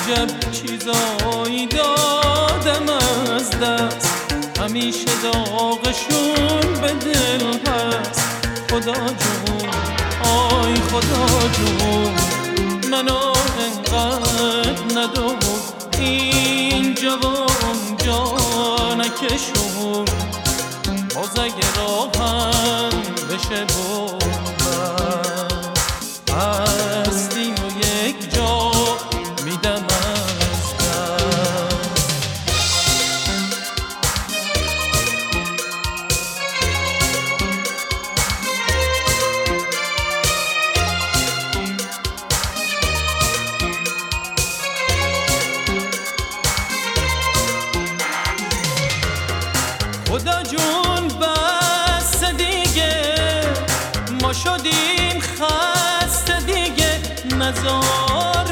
عجب چیزایی دادم از دست، همیشه داغشون به دل هست. خدا جون آی خدا جون، منو انقدر ندو اینجا و اونجا نکشون. باز اگه راهم بشه بردن، هستیم و یک جا میدم از دست. خدا جون بس دیگه، ما شدیم خسته دیگه، نزار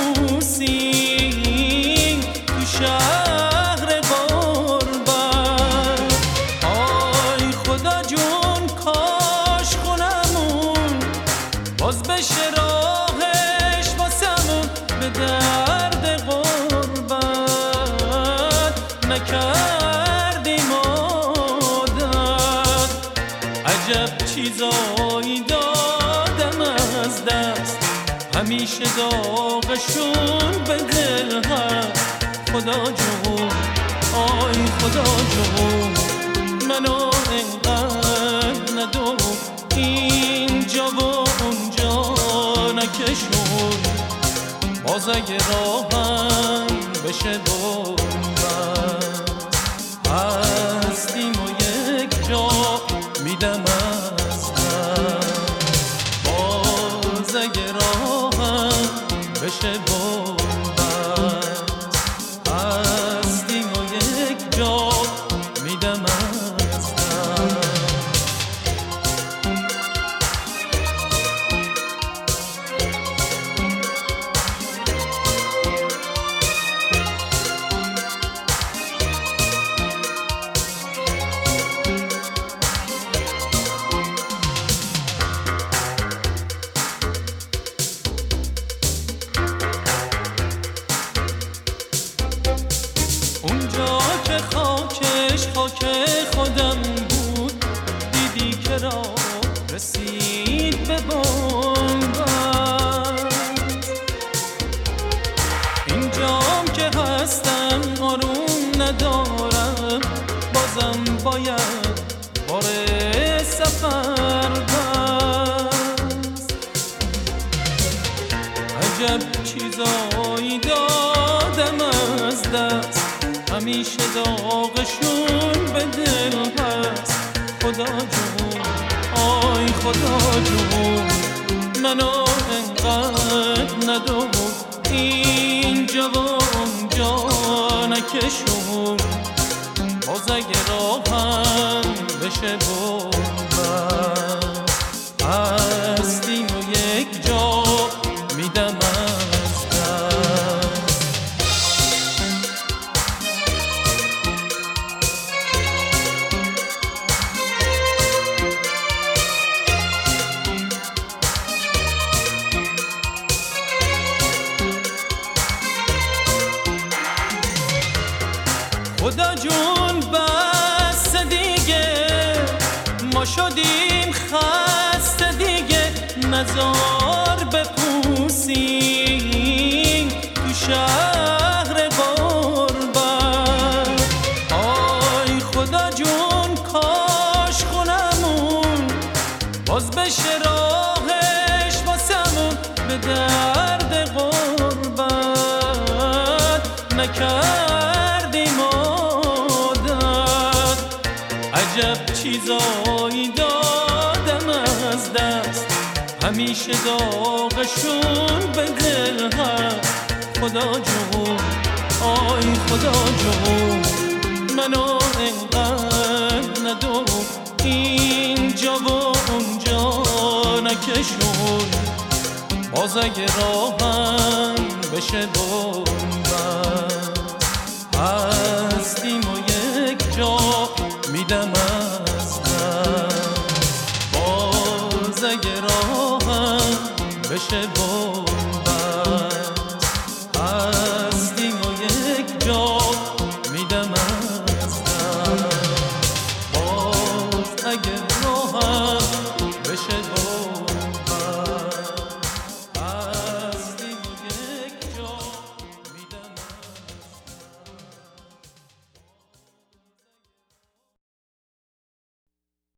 بپوسیم تو شهر غربت. آی خدا جون کاش خونمون باز بشه راهش واسمون، به درد غربت نکردیم عادت. عجب چیزایی دادم از دست، همیشه داغشون به دل هست. خدا جون آی خدا جون، منو انقدر ندو اینجا و اونجا نکشون. باز اگه راهم بشه بردن، هستیم و یک جا میدم از دست. باز اگه راهم بشه بردن، هستیم و یک جا میدم از دست. اونجا که خاکش خاک خودم بود، دیدی که راه رسید به بنبست. اینجام که هستم آروم ندارم، بازم باید بار سفر بست. عجب چیزایی دادم از دست، همیشه داغشون به دل هست. خدا جون آی خدا جون، منو انقدر ندو اینجا و اونجا نکشون. باز اگه راهم بشه بردن، هستیم و یک جا میدم از دست. خدا جون بس دیگه، ما شدیم خسته دیگه، نزار بپوسیم تو شهر غربت. آی خدا جون کاش خونمون باز بشه راهش واسمون، به درد غربت نکردیم عادت. عجب چیزایی دادم از دست، همیشه داغشون به دل هست. خدا جون آی خدا جون، منو انقدر ندو اینجا و اونجا نکشون. باز اگه راهم بشه بردن، هستیم و یک جا میدم از دست. باز اگه راهم بشه بردن،